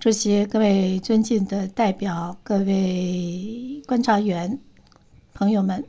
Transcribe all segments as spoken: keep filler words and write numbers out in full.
主席、各位尊敬的代表、各位观察员、朋友们，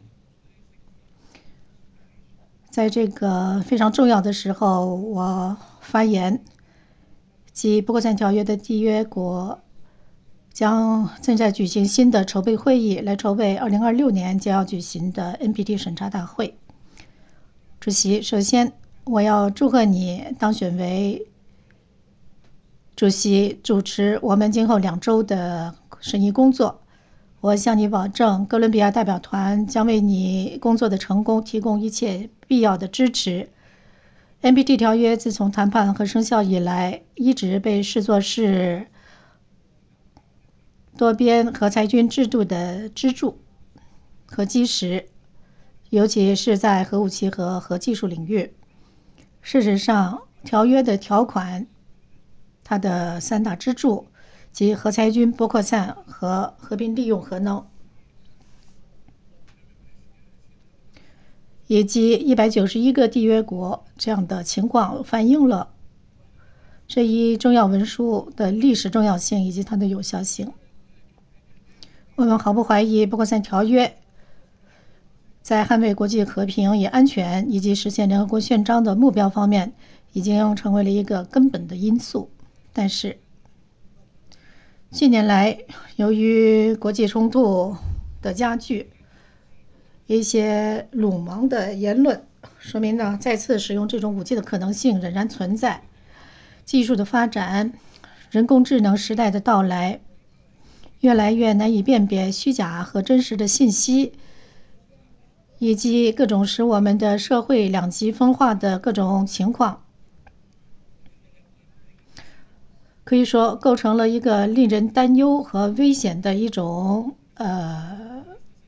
在这个非常重要的时候，我发言，即不扩散条约的缔约国将正在举行新的筹备会议，来筹备二零二六年将要举行的 N P T 审查大会。主席，首先我要祝贺你当选为主席，主持我们今后两周的审议工作。我向你保证，哥伦比亚代表团将为你工作的成功提供一切必要的支持。N P T 条约自从谈判和生效以来，一直被视作是多边核裁军制度的支柱和基石，尤其是在核武器和核技术领域。事实上，条约的条款它的三大支柱即核裁军、不扩散和和平利用核能，以及一百九十一个缔约国这样的情况，反映了这一重要文书的历史重要性以及它的有效性。我们毫不怀疑，不扩散条约在捍卫国际和平与安全以及实现联合国宪章的目标方面已经成为了一个根本的因素。但是近年来，由于国际冲突的加剧，一些鲁莽的言论说明呢，再次使用这种武器的可能性仍然存在。技术的发展，人工智能时代的到来，越来越难以辨别虚假和真实的信息，以及各种使我们的社会两极分化的各种情况，可以说构成了一个令人担忧和危险的一种呃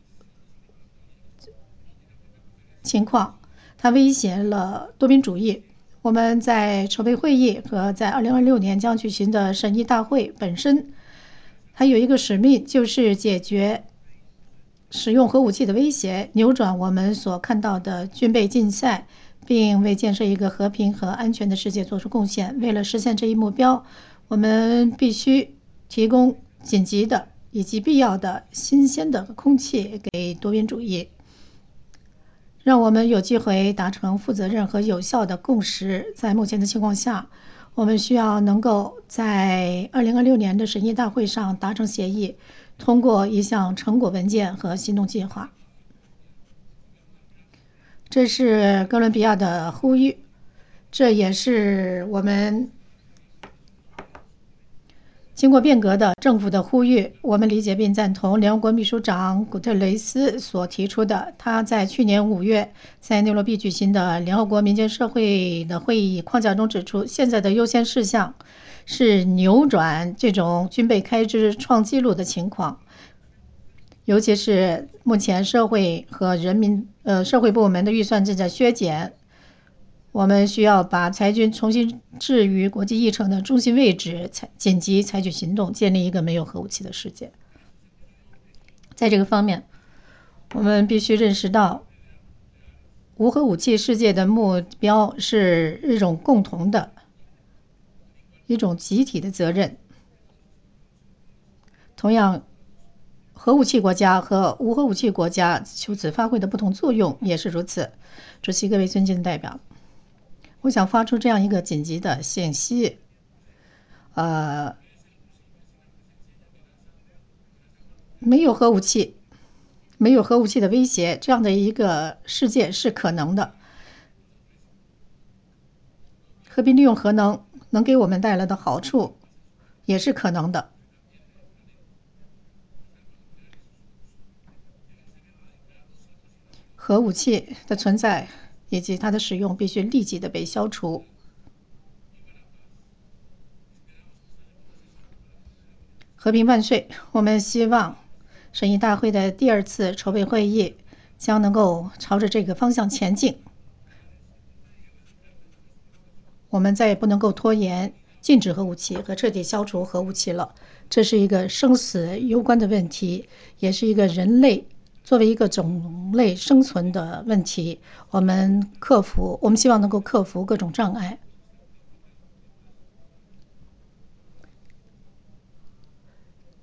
情况。它威胁了多边主义。我们在筹备会议和在二零二六年将举行的审议大会本身，它有一个使命，就是解决使用核武器的威胁，扭转我们所看到的军备竞赛，并为建设一个和平和安全的世界做出贡献。为了实现这一目标，我们必须提供紧急的以及必要的新鲜的空气给多边主义，让我们有机会达成负责任和有效的共识。在目前的情况下，我们需要能够在二零二六年的审议大会上达成协议，通过一项成果文件和行动计划。这是哥伦比亚的呼吁，这也是我们经过变革的政府的呼吁。我们理解并赞同联合国秘书长古特雷斯所提出的。他在去年五月在内罗毕举行的联合国民间社会的会议框架中指出，现在的优先事项是扭转这种军备开支创纪录的情况，尤其是目前社会和人民呃社会部门的预算正在削减。我们需要把裁军重新置于国际议程的中心位置，紧急采取行动，建立一个没有核武器的世界。在这个方面，我们必须认识到，无核武器世界的目标是一种共同的、一种集体的责任。同样，核武器国家和无核武器国家就此发挥的不同作用也是如此。主席、各位尊敬的代表，我想发出这样一个紧急的信息：呃，没有核武器，没有核武器的威胁，这样的一个世界是可能的。和平利用核能能给我们带来的好处也是可能的。核武器的存在以及它的使用必须立即的被消除。和平万岁！我们希望审议大会的第二次筹备会议将能够朝着这个方向前进。我们再也不能够拖延禁止核武器和彻底消除核武器了。这是一个生死攸关的问题，也是一个人类作为一个种类生存的问题。我们克服，我们希望能够克服各种障碍。